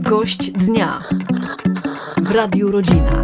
Gość dnia w Radiu Rodzina.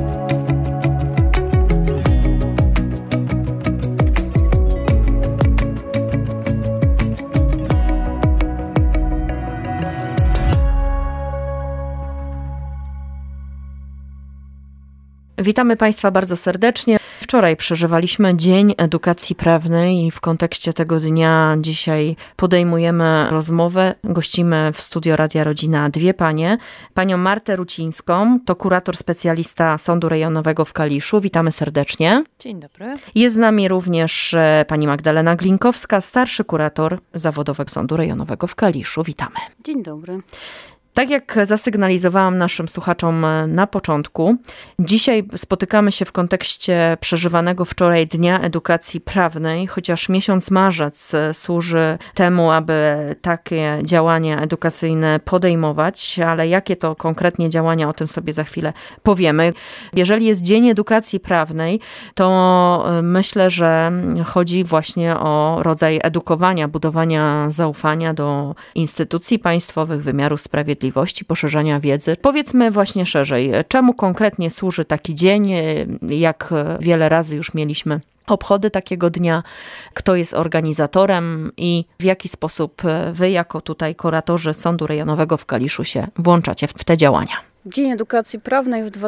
Witamy Państwa bardzo serdecznie. Wczoraj przeżywaliśmy Dzień Edukacji Prawnej i w kontekście tego dnia dzisiaj podejmujemy rozmowę. Gościmy w studio Radia Rodzina dwie panie. Panią Martę Rucińską, to kurator specjalista Sądu Rejonowego w Kaliszu. Witamy serdecznie. Dzień dobry. Jest z nami również pani Magdalena Glinkowska, starszy kurator zawodowego Sądu Rejonowego w Kaliszu. Witamy. Dzień dobry. Tak jak zasygnalizowałam naszym słuchaczom na początku, dzisiaj spotykamy się w kontekście przeżywanego wczoraj Dnia Edukacji Prawnej, chociaż miesiąc marzec służy temu, aby takie działania edukacyjne podejmować, ale jakie to konkretnie działania, o tym sobie za chwilę powiemy. Jeżeli jest Dzień Edukacji Prawnej, to myślę, że chodzi właśnie o rodzaj edukowania, budowania zaufania do instytucji państwowych, wymiaru sprawiedliwości, poszerzania wiedzy. Powiedzmy właśnie szerzej, czemu konkretnie służy taki dzień, jak wiele razy już mieliśmy obchody takiego dnia, kto jest organizatorem i w jaki sposób wy jako tutaj kuratorzy Sądu Rejonowego w Kaliszu się włączacie w te działania. Dzień Edukacji Prawnej w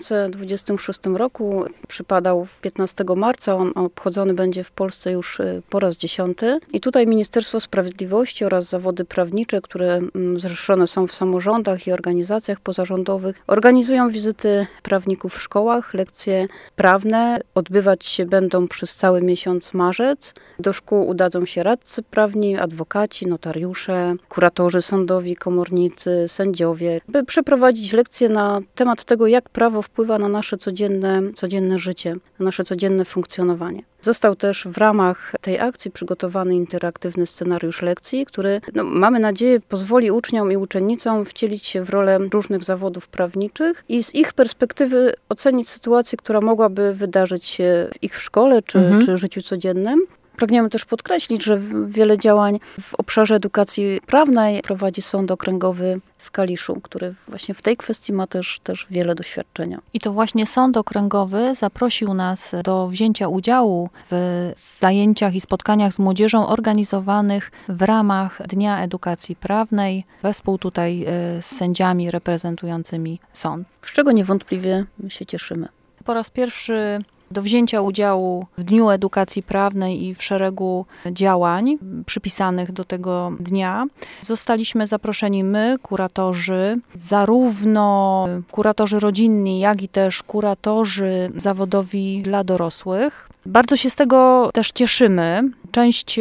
2026 roku przypadał 15 marca. On obchodzony będzie w Polsce już po raz 10. I tutaj Ministerstwo Sprawiedliwości oraz zawody prawnicze, które zrzeszone są w samorządach i organizacjach pozarządowych, organizują wizyty prawników w szkołach. Lekcje prawne odbywać się będą przez cały miesiąc marzec. Do szkół udadzą się radcy prawni, adwokaci, notariusze, kuratorzy sądowi, komornicy, sędziowie, by przeprowadzić lekcje na temat tego, jak prawo wpływa na nasze codzienne życie, na nasze codzienne funkcjonowanie. Został też w ramach tej akcji przygotowany interaktywny scenariusz lekcji, który, mamy nadzieję, pozwoli uczniom i uczennicom wcielić się w rolę różnych zawodów prawniczych i z ich perspektywy ocenić sytuację, która mogłaby wydarzyć się w ich szkole czy życiu codziennym. Pragniemy też podkreślić, że wiele działań w obszarze edukacji prawnej prowadzi Sąd Okręgowy w Kaliszu, który właśnie w tej kwestii ma też wiele doświadczenia. I to właśnie Sąd Okręgowy zaprosił nas do wzięcia udziału w zajęciach i spotkaniach z młodzieżą organizowanych w ramach Dnia Edukacji Prawnej, wespół tutaj z sędziami reprezentującymi sąd. Z czego niewątpliwie się cieszymy. Po raz pierwszy do wzięcia udziału w Dniu Edukacji Prawnej i w szeregu działań przypisanych do tego dnia zostaliśmy zaproszeni my, kuratorzy, zarówno kuratorzy rodzinni, jak i też kuratorzy zawodowi dla dorosłych. Bardzo się z tego też cieszymy. Część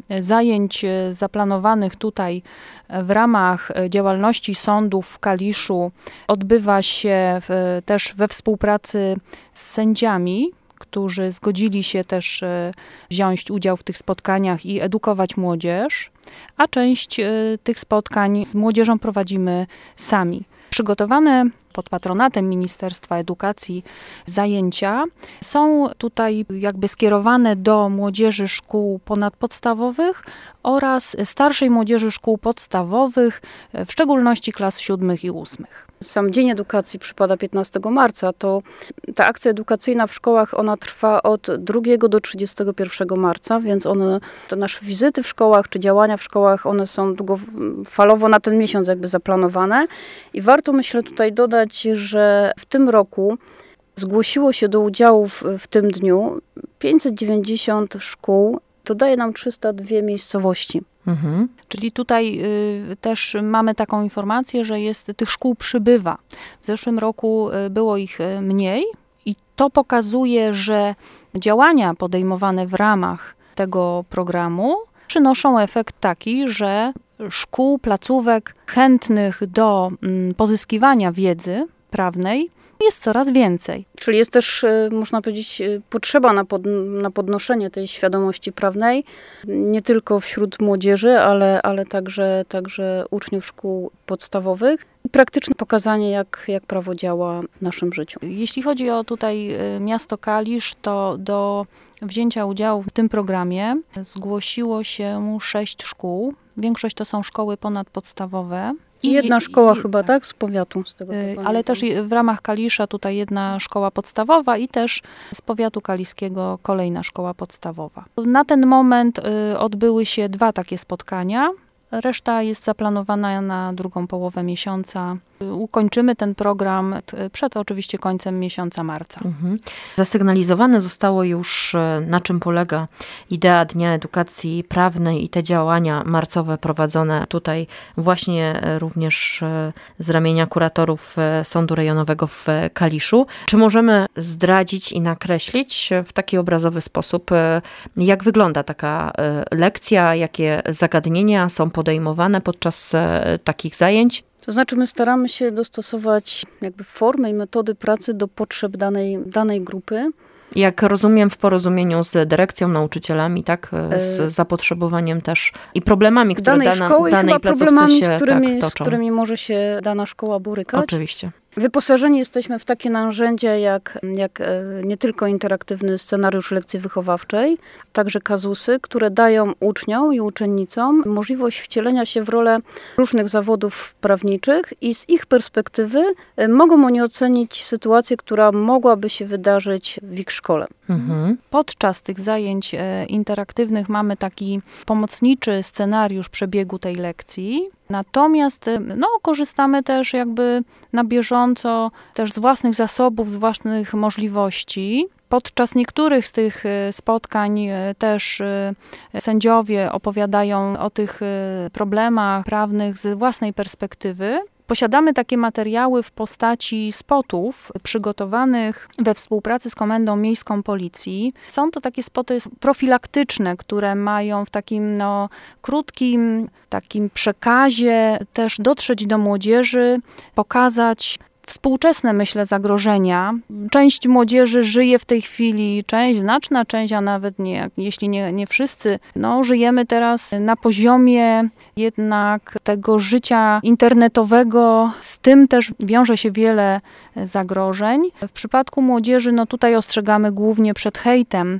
zajęć zaplanowanych tutaj w ramach działalności sądów w Kaliszu odbywa się też we współpracy z sędziami, którzy zgodzili się też wziąć udział w tych spotkaniach i edukować młodzież, a część tych spotkań z młodzieżą prowadzimy sami. Przygotowane pod patronatem Ministerstwa Edukacji zajęcia są tutaj jakby skierowane do młodzieży szkół ponadpodstawowych oraz starszej młodzieży szkół podstawowych, w szczególności klas 7 i 8. Sam Dzień Edukacji przypada 15 marca, to ta akcja edukacyjna w szkołach, ona trwa od 2 do 31 marca, więc te nasze wizyty w szkołach czy działania w szkołach, one są długofalowo na ten miesiąc jakby zaplanowane. I warto, myślę, tutaj dodać, że w tym roku zgłosiło się do udziału w tym dniu 590 szkół, to daje nam 302 miejscowości. Czyli tutaj też mamy taką informację, że tych szkół przybywa. W zeszłym roku było ich mniej i to pokazuje, że działania podejmowane w ramach tego programu przynoszą efekt taki, że szkół, placówek chętnych do pozyskiwania wiedzy prawnej jest coraz więcej. Czyli jest też, można powiedzieć, potrzeba na podnoszenie tej świadomości prawnej, nie tylko wśród młodzieży, ale także uczniów szkół podstawowych. I praktyczne pokazanie, jak prawo działa w naszym życiu. Jeśli chodzi o tutaj miasto Kalisz, to do wzięcia udziału w tym programie zgłosiło się 6 szkół. Większość to są szkoły ponadpodstawowe. Jedna szkoła chyba, tak? Z powiatu. Z tego, ale też w ramach Kalisza tutaj jedna szkoła podstawowa i też z powiatu kaliskiego kolejna szkoła podstawowa. Na ten moment odbyły się 2 takie spotkania. Reszta jest zaplanowana na drugą połowę miesiąca. Ukończymy ten program przed oczywiście końcem miesiąca marca. Zasygnalizowane zostało już, na czym polega idea Dnia Edukacji Prawnej i te działania marcowe prowadzone tutaj właśnie również z ramienia kuratorów Sądu Rejonowego w Kaliszu. Czy możemy zdradzić i nakreślić w taki obrazowy sposób, jak wygląda taka lekcja, jakie zagadnienia są podejmowane podczas takich zajęć? To znaczy my staramy się dostosować jakby formy i metody pracy do potrzeb danej grupy. Jak rozumiem, w porozumieniu z dyrekcją, nauczycielami, tak? Z zapotrzebowaniem też i problemami, które danej szkoły danej i problemami, się z którymi może się dana szkoła borykać. Oczywiście. Wyposażeni jesteśmy w takie narzędzia jak nie tylko interaktywny scenariusz lekcji wychowawczej, także kazusy, które dają uczniom i uczennicom możliwość wcielenia się w rolę różnych zawodów prawniczych i z ich perspektywy mogą oni ocenić sytuację, która mogłaby się wydarzyć w ich szkole. Podczas tych zajęć interaktywnych mamy taki pomocniczy scenariusz przebiegu tej lekcji. Natomiast korzystamy też jakby na bieżąco też z własnych zasobów, z własnych możliwości. Podczas niektórych z tych spotkań też sędziowie opowiadają o tych problemach prawnych z własnej perspektywy. Posiadamy takie materiały w postaci spotów przygotowanych we współpracy z Komendą Miejską Policji. Są to takie spoty profilaktyczne, które mają w takim krótkim takim przekazie też dotrzeć do młodzieży, pokazać współczesne, myślę, zagrożenia. Część młodzieży żyje w tej chwili, znaczna część, a nawet jeśli nie wszyscy, żyjemy teraz na poziomie jednak tego życia internetowego. Z tym też wiąże się wiele zagrożeń. W przypadku młodzieży, tutaj ostrzegamy głównie przed hejtem,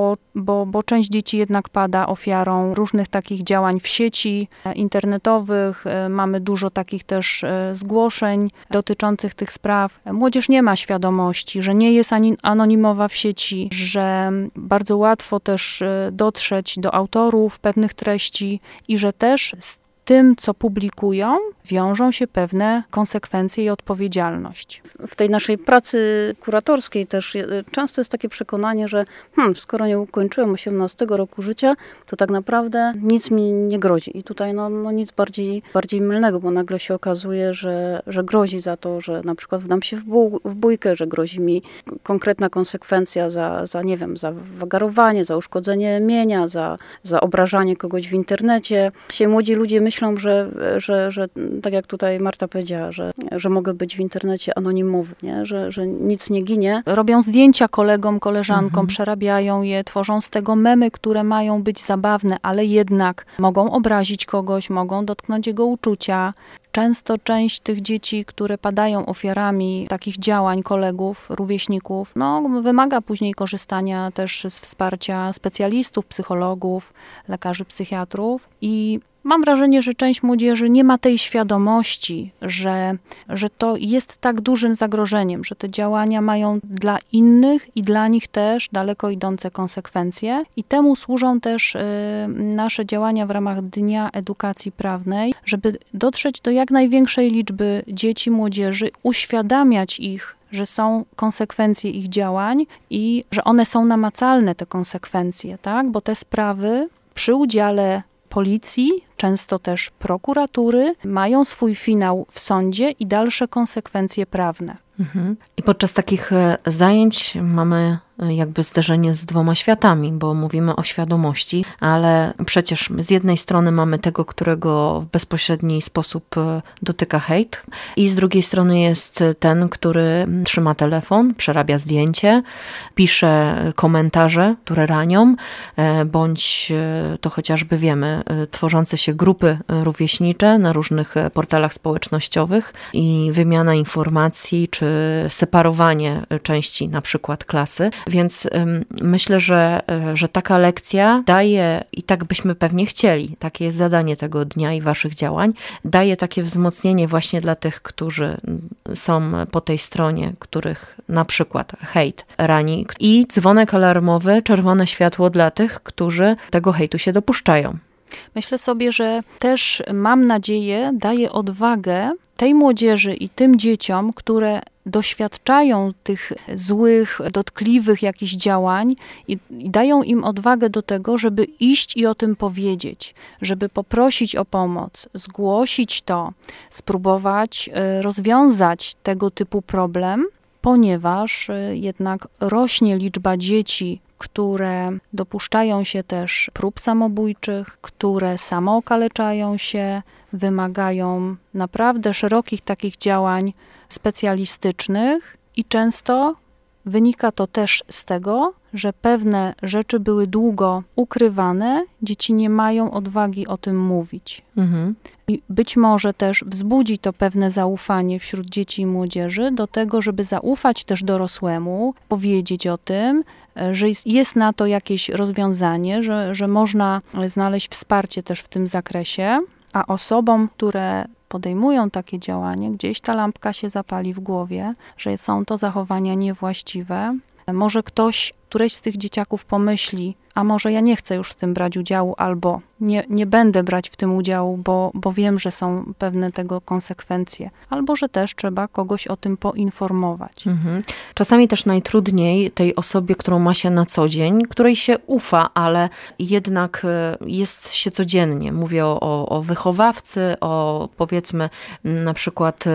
bo część dzieci jednak pada ofiarą różnych takich działań w sieci internetowych. Mamy dużo takich też zgłoszeń dotyczących tych spraw. Młodzież nie ma świadomości, że nie jest anonimowa w sieci, że bardzo łatwo też dotrzeć do autorów pewnych treści i że też z tym, co publikują, wiążą się pewne konsekwencje i odpowiedzialność. W tej naszej pracy kuratorskiej też często jest takie przekonanie, że skoro nie ukończyłem 18 roku życia, to tak naprawdę nic mi nie grozi. I tutaj nic bardziej mylnego, bo nagle się okazuje, że grozi za to, że na przykład wdam się w bójkę, że grozi mi konkretna konsekwencja za wagarowanie, za uszkodzenie mienia, za obrażanie kogoś w internecie. Dzisiaj młodzi ludzie myślą, że tak jak tutaj Marta powiedziała, że mogę być w internecie anonimowy, nie? Że nic nie ginie. Robią zdjęcia kolegom, koleżankom, przerabiają je, tworzą z tego memy, które mają być zabawne, ale jednak mogą obrazić kogoś, mogą dotknąć jego uczucia. Często część tych dzieci, które padają ofiarami takich działań kolegów, rówieśników, wymaga później korzystania też z wsparcia specjalistów, psychologów, lekarzy, psychiatrów i mam wrażenie, że część młodzieży nie ma tej świadomości, że to jest tak dużym zagrożeniem, że te działania mają dla innych i dla nich też daleko idące konsekwencje. I temu służą też nasze działania w ramach Dnia Edukacji Prawnej, żeby dotrzeć do jak największej liczby dzieci, młodzieży, uświadamiać ich, że są konsekwencje ich działań i że one są namacalne, te konsekwencje, tak? Bo te sprawy przy udziale policji, często też prokuratury, mają swój finał w sądzie i dalsze konsekwencje prawne. I podczas takich zajęć mamy jakby zderzenie z 2 światami, bo mówimy o świadomości, ale przecież z jednej strony mamy tego, którego w bezpośredni sposób dotyka hejt i z drugiej strony jest ten, który trzyma telefon, przerabia zdjęcie, pisze komentarze, które ranią, bądź to chociażby wiemy, tworzące się takie grupy rówieśnicze na różnych portalach społecznościowych i wymiana informacji, czy separowanie części na przykład klasy. Więc myślę, że taka lekcja daje, i tak byśmy pewnie chcieli, takie jest zadanie tego dnia i waszych działań, daje takie wzmocnienie właśnie dla tych, którzy są po tej stronie, których na przykład hejt rani, i dzwonek alarmowy, czerwone światło dla tych, którzy tego hejtu się dopuszczają. Myślę sobie, że też, mam nadzieję, daje odwagę tej młodzieży i tym dzieciom, które doświadczają tych złych, dotkliwych jakichś działań i dają im odwagę do tego, żeby iść i o tym powiedzieć, żeby poprosić o pomoc, zgłosić to, spróbować rozwiązać tego typu problem, ponieważ jednak rośnie liczba dzieci, które dopuszczają się też prób samobójczych, które samookaleczają się, wymagają naprawdę szerokich takich działań specjalistycznych i często wynika to też z tego, że pewne rzeczy były długo ukrywane, dzieci nie mają odwagi o tym mówić. I być może też wzbudzi to pewne zaufanie wśród dzieci i młodzieży do tego, żeby zaufać też dorosłemu, powiedzieć o tym, że jest na to jakieś rozwiązanie, że można znaleźć wsparcie też w tym zakresie, a osobom, które podejmują takie działanie, gdzieś ta lampka się zapali w głowie, że są to zachowania niewłaściwe. Może któreś z tych dzieciaków pomyśli, a może ja nie chcę już w tym brać udziału, albo nie będę brać w tym udziału, bo wiem, że są pewne tego konsekwencje. Albo że też trzeba kogoś o tym poinformować. Czasami też najtrudniej tej osobie, którą ma się na co dzień, której się ufa, ale jednak jest się codziennie. Mówię o wychowawcy, o powiedzmy na przykład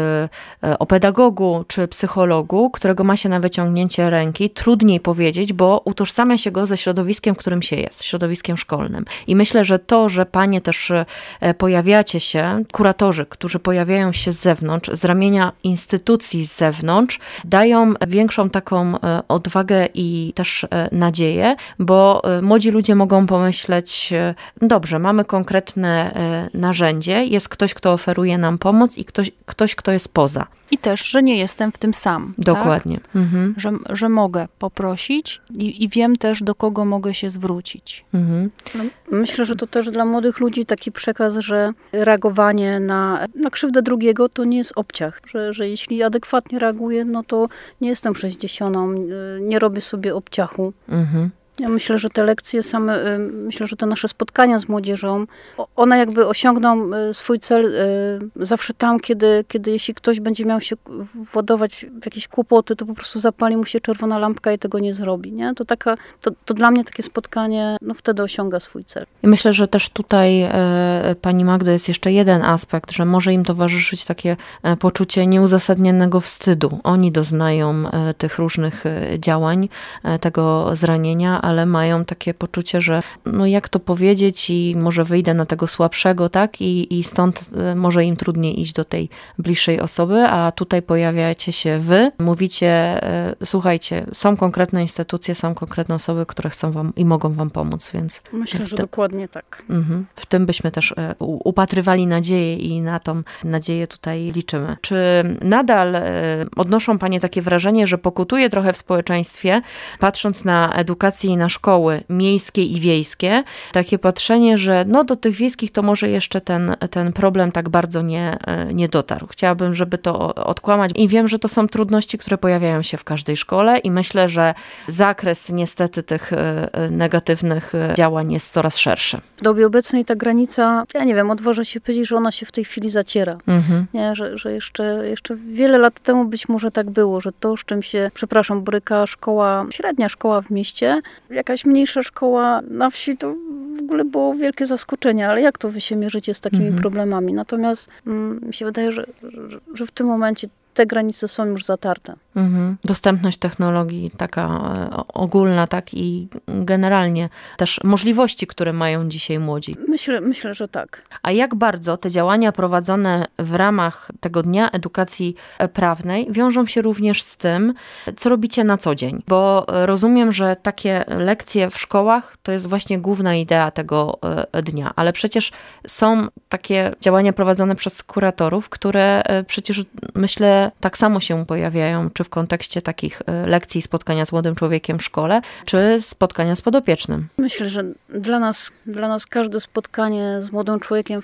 o pedagogu czy psychologu, którego ma się na wyciągnięcie ręki. Trudniej powiedzieć, bo utożsamia się go ze środowiskiem, w którym się jest, środowiskiem szkolnym. I myślę, że to, że panie też pojawiacie się, kuratorzy, którzy pojawiają się z zewnątrz, z ramienia instytucji z zewnątrz, dają większą taką odwagę i też nadzieję, bo młodzi ludzie mogą pomyśleć, dobrze, mamy konkretne narzędzie, jest ktoś, kto oferuje nam pomoc i ktoś, kto jest poza. I też, że nie jestem w tym sam. Dokładnie. Tak? Że mogę poprosić i wiem też, do kogo mogę się zwrócić. No, myślę, że to też dla młodych ludzi taki przekaz, że reagowanie na krzywdę drugiego to nie jest obciach. Że jeśli adekwatnie reaguję, no to nie jestem przeździesioną, nie robię sobie obciachu. Ja myślę, że te lekcje myślę, że te nasze spotkania z młodzieżą, one jakby osiągną swój cel zawsze tam, kiedy jeśli ktoś będzie miał się władować w jakieś kłopoty, to po prostu zapali mu się czerwona lampka i tego nie zrobi, nie? To dla mnie takie spotkanie, no wtedy osiąga swój cel. I myślę, że też tutaj, pani Magdo, jest jeszcze jeden aspekt, że może im towarzyszyć takie poczucie nieuzasadnionego wstydu. Oni doznają tych różnych działań, tego zranienia, ale mają takie poczucie, że no jak to powiedzieć i może wyjdę na tego słabszego, tak? I stąd może im trudniej iść do tej bliższej osoby, a tutaj pojawiacie się wy, mówicie, słuchajcie, są konkretne instytucje, są konkretne osoby, które chcą wam i mogą wam pomóc, więc... Myślę, że dokładnie tak. W tym byśmy też upatrywali nadzieję i na tą nadzieję tutaj liczymy. Czy nadal odnoszą panie takie wrażenie, że pokutuje trochę w społeczeństwie, patrząc na edukację i na szkoły miejskie i wiejskie, takie patrzenie, że no do tych wiejskich to może jeszcze ten problem tak bardzo nie dotarł. Chciałabym, żeby to odkłamać i wiem, że to są trudności, które pojawiają się w każdej szkole i myślę, że zakres niestety tych negatywnych działań jest coraz szerszy. W dobie obecnej ta granica, ja nie wiem, odważę się powiedzieć, że ona się w tej chwili zaciera. Nie, że jeszcze wiele lat temu być może tak było, że to, z czym się, boryka średnia szkoła w mieście, jakaś mniejsza szkoła na wsi, to w ogóle było wielkie zaskoczenie, ale jak to wy się mierzycie z takimi problemami? Natomiast mi się wydaje, że w tym momencie te granice są już zatarte. Dostępność technologii taka ogólna, tak, i generalnie też możliwości, które mają dzisiaj młodzi. Myślę, że tak. A jak bardzo te działania prowadzone w ramach tego Dnia Edukacji Prawnej wiążą się również z tym, co robicie na co dzień? Bo rozumiem, że takie lekcje w szkołach to jest właśnie główna idea tego dnia, ale przecież są takie działania prowadzone przez kuratorów, które przecież, myślę, tak samo się pojawiają, czy w kontekście takich lekcji, spotkania z młodym człowiekiem w szkole, czy spotkania z podopiecznym. Myślę, że dla nas każde spotkanie z młodym człowiekiem,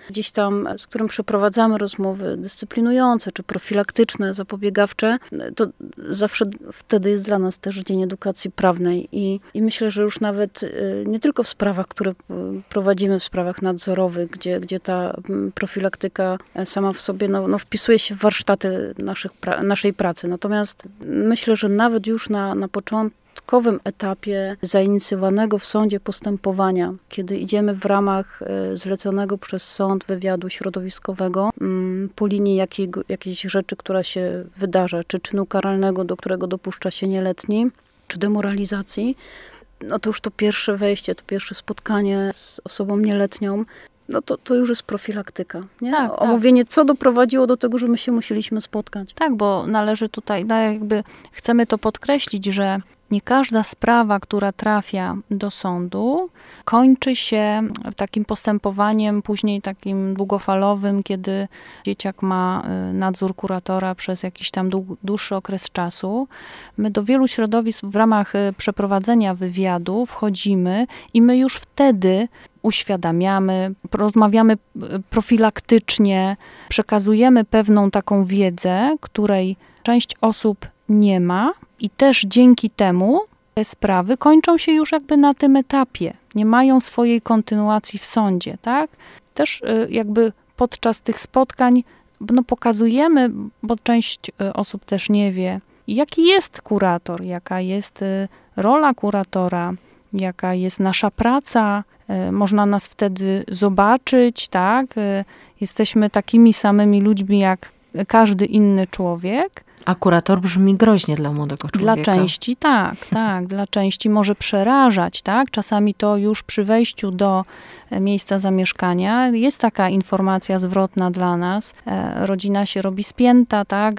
z którym przeprowadzamy rozmowy dyscyplinujące, czy profilaktyczne, zapobiegawcze, to zawsze wtedy jest dla nas też Dzień Edukacji Prawnej. I myślę, że już nawet nie tylko w sprawach, które prowadzimy, w sprawach nadzorowych, gdzie ta profilaktyka sama w sobie wpisuje się w warsztaty naszej pracy. Natomiast myślę, że nawet już na początkowym etapie zainicjowanego w sądzie postępowania, kiedy idziemy w ramach zleconego przez sąd wywiadu środowiskowego po linii jakiejś rzeczy, która się wydarza, czy czynu karalnego, do którego dopuszcza się nieletni, czy demoralizacji, no to już to pierwsze wejście, to pierwsze spotkanie z osobą nieletnią, no to już jest profilaktyka. Nie? Tak, Omówienie, co doprowadziło do tego, że my się musieliśmy spotkać. Tak, bo należy tutaj, chcemy to podkreślić, że nie każda sprawa, która trafia do sądu, kończy się takim postępowaniem później takim długofalowym, kiedy dzieciak ma nadzór kuratora przez jakiś tam dłuższy okres czasu. My do wielu środowisk w ramach przeprowadzenia wywiadu wchodzimy i my już wtedy uświadamiamy, rozmawiamy profilaktycznie, przekazujemy pewną taką wiedzę, której część osób nie ma. I też dzięki temu te sprawy kończą się już jakby na tym etapie. Nie mają swojej kontynuacji w sądzie, tak? Też jakby podczas tych spotkań pokazujemy, bo część osób też nie wie, jaki jest kurator, jaka jest rola kuratora, jaka jest nasza praca. Można nas wtedy zobaczyć, tak? Jesteśmy takimi samymi ludźmi jak każdy inny człowiek. A kurator brzmi groźnie dla młodego człowieka. Dla części tak, dla części może przerażać, tak? Czasami to już przy wejściu do miejsca zamieszkania jest taka informacja zwrotna dla nas. Rodzina się robi spięta, tak?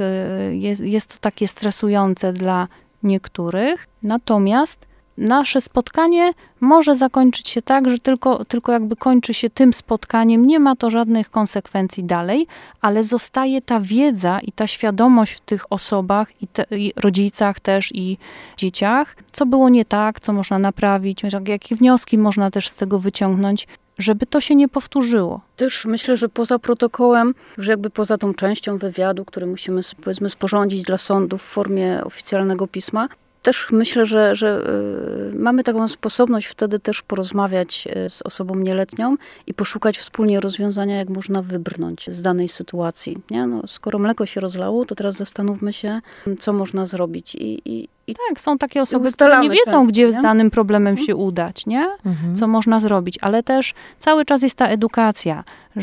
Jest to takie stresujące dla niektórych. Natomiast nasze spotkanie może zakończyć się tak, że tylko jakby kończy się tym spotkaniem, nie ma to żadnych konsekwencji dalej, ale zostaje ta wiedza i ta świadomość w tych osobach i rodzicach też i dzieciach, co było nie tak, co można naprawić, jakie wnioski można też z tego wyciągnąć, żeby to się nie powtórzyło. Też myślę, że poza protokołem, że jakby poza tą częścią wywiadu, który musimy, powiedzmy, sporządzić dla sądu w formie oficjalnego pisma, też myślę, że mamy taką sposobność wtedy też porozmawiać z osobą nieletnią i poszukać wspólnie rozwiązania, jak można wybrnąć z danej sytuacji. Nie? Skoro mleko się rozlało, to teraz zastanówmy się, co można zrobić. I tak, są takie osoby, które nie wiedzą, często, gdzie z danym problemem się udać, nie? Co można zrobić, ale też cały czas jest ta edukacja,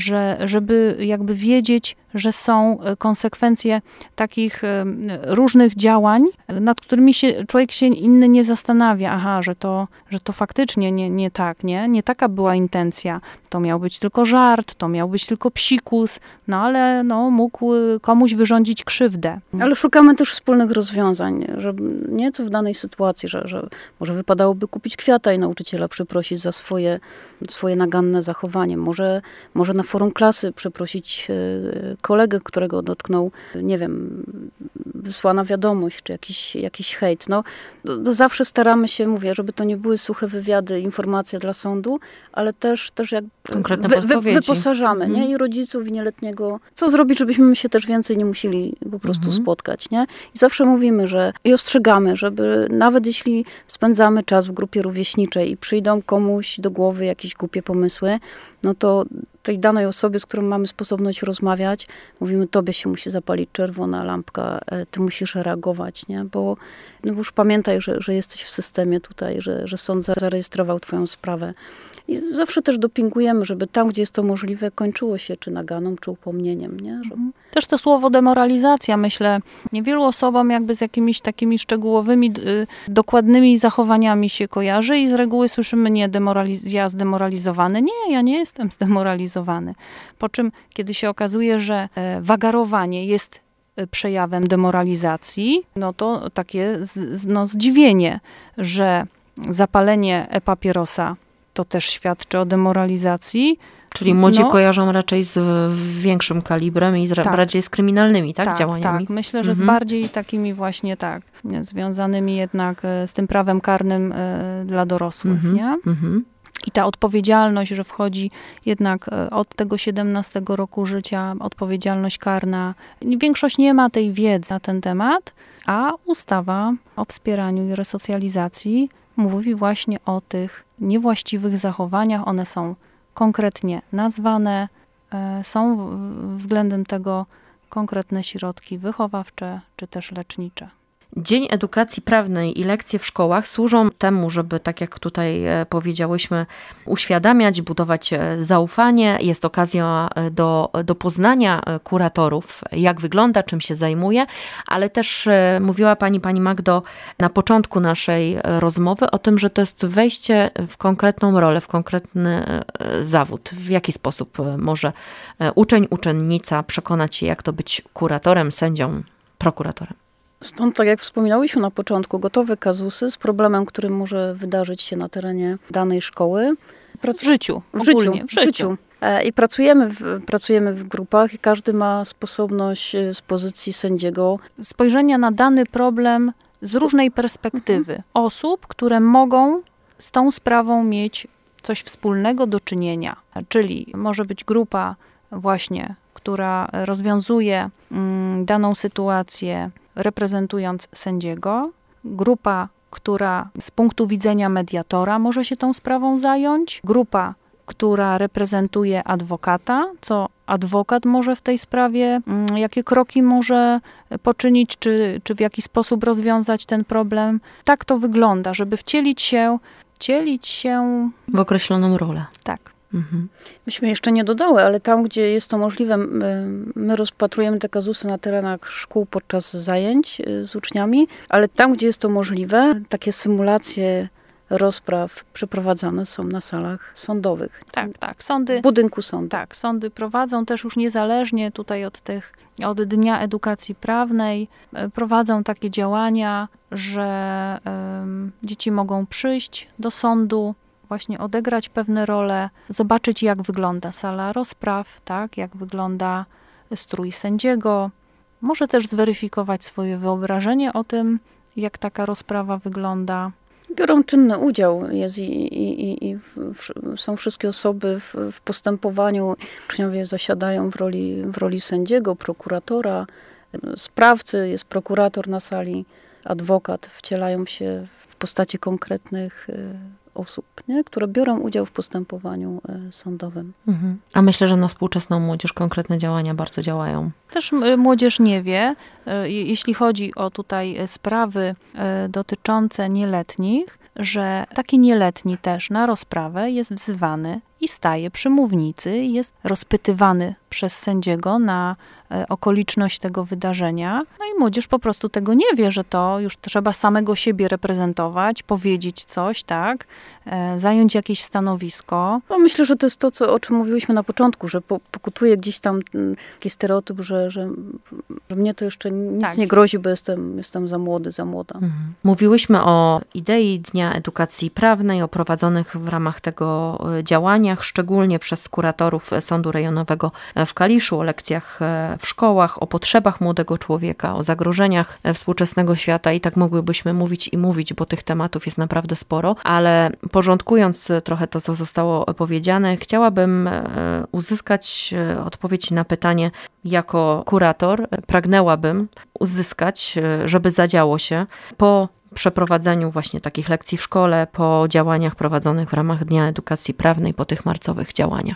żeby jakby wiedzieć, że są konsekwencje takich różnych działań, nad którymi człowiek się inny nie zastanawia. Że to faktycznie nie tak, nie? Nie taka była intencja. To miał być tylko żart, to miał być tylko psikus, ale mógł komuś wyrządzić krzywdę. Ale szukamy też wspólnych rozwiązań, żeby nie co w danej sytuacji, że może wypadałoby kupić kwiata i nauczyciela przeprosić za swoje naganne zachowanie. Może na forum klasy przeprosić kolegę, którego dotknął, nie wiem, wysłana wiadomość, czy jakiś hejt. To zawsze staramy się, mówię, żeby to nie były suche wywiady, informacje dla sądu, ale też jak wyposażamy, nie? I rodziców, i nieletniego. Co zrobić, żebyśmy się też więcej nie musieli po prostu spotkać, nie? I zawsze mówimy, i ostrzegamy, żeby nawet jeśli spędzamy czas w grupie rówieśniczej i przyjdą komuś do głowy jakieś głupie pomysły, to tej danej osobie, z którą mamy sposobność rozmawiać, mówimy, tobie się musi zapalić czerwona lampka, ty musisz reagować, nie? Bo już pamiętaj, że jesteś w systemie tutaj, że sąd zarejestrował twoją sprawę. I zawsze też dopingujemy apelujemy, żeby tam, gdzie jest to możliwe, kończyło się czy naganą, czy upomnieniem. Nie? Też to słowo demoralizacja, myślę, niewielu osobom jakby z jakimiś takimi szczegółowymi, dokładnymi zachowaniami się kojarzy i z reguły słyszymy, ja zdemoralizowany. Nie, ja nie jestem zdemoralizowany. Po czym, kiedy się okazuje, że wagarowanie jest przejawem demoralizacji, no to takie zdziwienie, że zapalenie papierosa to też świadczy o demoralizacji. Czyli młodzi kojarzą raczej z większym kalibrem i bardziej z kryminalnymi działaniami. Tak, myślę, że z bardziej takimi właśnie związanymi jednak z tym prawem karnym dla dorosłych. Nie? I ta odpowiedzialność, że wchodzi jednak od tego 17 roku życia, odpowiedzialność karna. Większość nie ma tej wiedzy na ten temat, a ustawa o wspieraniu i resocjalizacji mówi właśnie o tych niewłaściwych zachowaniach. One są konkretnie nazwane, są względem tego konkretne środki wychowawcze czy też lecznicze. Dzień Edukacji Prawnej i lekcje w szkołach służą temu, żeby, tak jak tutaj powiedziałyśmy, uświadamiać, budować zaufanie. Jest okazja do poznania kuratorów, jak wygląda, czym się zajmuje, ale też mówiła pani Magdo na początku naszej rozmowy o tym, że to jest wejście w konkretną rolę, w konkretny zawód. W jaki sposób może uczeń, uczennica przekonać się, jak to być kuratorem, sędzią, prokuratorem? Stąd, tak jak wspominałyśmy na początku, gotowe kazusy z problemem, który może wydarzyć się na terenie danej szkoły. W życiu. I pracujemy w grupach i każdy ma sposobność z pozycji sędziego spojrzenia na dany problem z różnej perspektywy. Osób, które mogą z tą sprawą mieć coś wspólnego do czynienia. Czyli może być grupa właśnie, która rozwiązuje daną sytuację reprezentując sędziego, grupa, która z punktu widzenia mediatora może się tą sprawą zająć, grupa, która reprezentuje adwokata, co adwokat może w tej sprawie, jakie kroki może poczynić, czy w jaki sposób rozwiązać ten problem. Tak to wygląda, żeby wcielić się w określoną rolę. Tak. Myśmy jeszcze nie dodały, ale tam, gdzie jest to możliwe, my rozpatrujemy te kazusy na terenach szkół podczas zajęć z uczniami, ale tam, gdzie jest to możliwe, takie symulacje rozpraw przeprowadzane są na salach sądowych. Tak. Sądy, w budynku sądu. Tak, sądy prowadzą też już niezależnie tutaj od Dnia Edukacji Prawnej, prowadzą takie działania, że dzieci mogą przyjść do sądu, właśnie odegrać pewne role, zobaczyć, jak wygląda sala rozpraw, tak, jak wygląda strój sędziego. Może też zweryfikować swoje wyobrażenie o tym, jak taka rozprawa wygląda. Biorą czynny udział są wszystkie osoby w postępowaniu. Uczniowie zasiadają w roli sędziego, prokuratora, sprawcy, jest prokurator na sali, adwokat. Wcielają się w postaci konkretnych osób, które biorą udział w postępowaniu sądowym. A myślę, że na współczesną młodzież konkretne działania bardzo działają. Też młodzież nie wie, jeśli chodzi o tutaj sprawy dotyczące nieletnich, że taki nieletni też na rozprawę jest wzywany i staje przy mównicy, jest rozpytywany przez sędziego na okoliczność tego wydarzenia. No i młodzież po prostu tego nie wie, że to już trzeba samego siebie reprezentować, powiedzieć coś, tak, zająć jakieś stanowisko. No myślę, że to jest to, o czym mówiłyśmy na początku, że pokutuje gdzieś tam taki stereotyp, że mnie to jeszcze nic nie grozi, bo jestem za młody, za młoda. Mówiłyśmy o idei Dnia Edukacji Prawnej, o prowadzonych w ramach tego działaniach, szczególnie przez kuratorów Sądu Rejonowego w Kaliszu, o lekcjach w szkołach, o potrzebach młodego człowieka, o zagrożeniach współczesnego świata i tak mogłybyśmy mówić, bo tych tematów jest naprawdę sporo, ale porządkując trochę to, co zostało powiedziane, chciałabym uzyskać odpowiedź na pytanie, jako kurator pragnęłabym uzyskać, żeby zadziało się po przeprowadzeniu właśnie takich lekcji w szkole, po działaniach prowadzonych w ramach Dnia Edukacji Prawnej, po tych marcowych działaniach.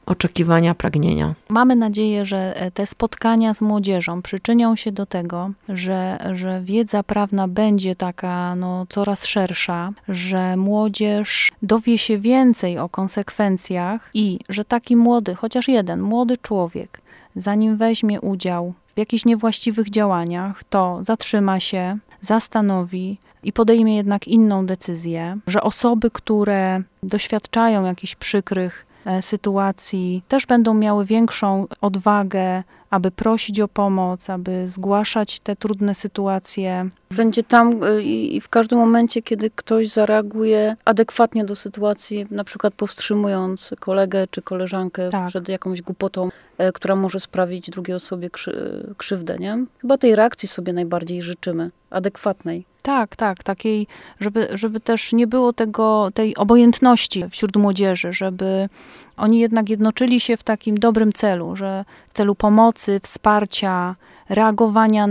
oczekiwania, pragnienia. Mamy nadzieję, że te spotkania z młodzieżą przyczynią się do tego, że wiedza prawna będzie taka coraz szersza, że młodzież dowie się więcej o konsekwencjach i że taki młody, chociaż jeden młody człowiek, zanim weźmie udział w jakichś niewłaściwych działaniach, to zatrzyma się, zastanowi i podejmie jednak inną decyzję, że osoby, które doświadczają jakichś przykrych sytuacji, też będą miały większą odwagę, aby prosić o pomoc, aby zgłaszać te trudne sytuacje. Będzie tam i w każdym momencie, kiedy ktoś zareaguje adekwatnie do sytuacji, na przykład powstrzymując kolegę czy koleżankę przed jakąś głupotą, która może sprawić drugiej osobie krzywdę, nie? Chyba tej reakcji sobie najbardziej życzymy, adekwatnej. Tak, takiej, żeby też nie było tej obojętności wśród młodzieży, żeby oni jednak jednoczyli się w takim dobrym celu, że w celu pomocy, wsparcia, reagowania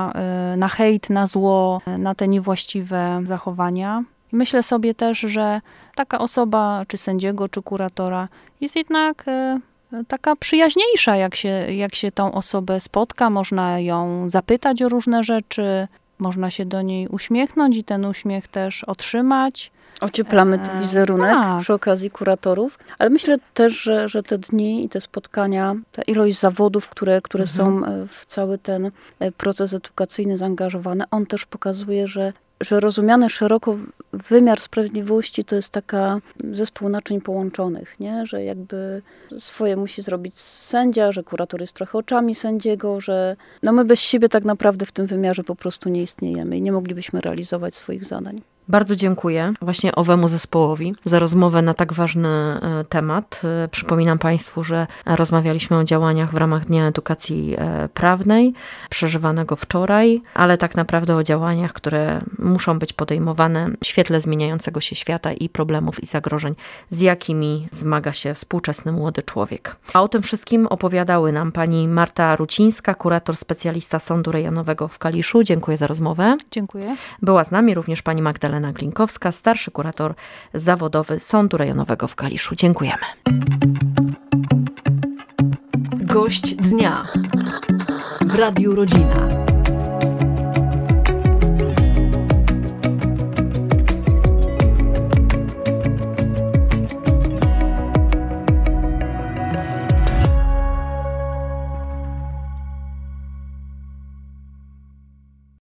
na hejt, na zło, na te niewłaściwe zachowania. I myślę sobie też, że taka osoba, czy sędziego, czy kuratora jest jednak taka przyjaźniejsza, jak się tą osobę spotka, można ją zapytać o różne rzeczy, można się do niej uśmiechnąć i ten uśmiech też otrzymać. Ocieplamy tu wizerunek przy okazji kuratorów, ale myślę też, że te dni i te spotkania, ta ilość zawodów, które są w cały ten proces edukacyjny zaangażowane, on też pokazuje, że rozumiany szeroko wymiar sprawiedliwości to jest taka zespół naczyń połączonych, nie? Że jakby swoje musi zrobić sędzia, że kurator jest trochę oczami sędziego, że my bez siebie tak naprawdę w tym wymiarze po prostu nie istniejemy i nie moglibyśmy realizować swoich zadań. Bardzo dziękuję właśnie owemu zespołowi za rozmowę na tak ważny temat. Przypominam Państwu, że rozmawialiśmy o działaniach w ramach Dnia Edukacji Prawnej, przeżywanego wczoraj, ale tak naprawdę o działaniach, które muszą być podejmowane w świetle zmieniającego się świata i problemów i zagrożeń, z jakimi zmaga się współczesny młody człowiek. A o tym wszystkim opowiadały nam pani Marta Rucińska, kurator specjalista Sądu Rejonowego w Kaliszu. Dziękuję za rozmowę. Dziękuję. Była z nami również pani Magdalena Glinkowska, starszy kurator zawodowy Sądu Rejonowego w Kaliszu. Dziękujemy. Gość dnia w Radiu Rodzina.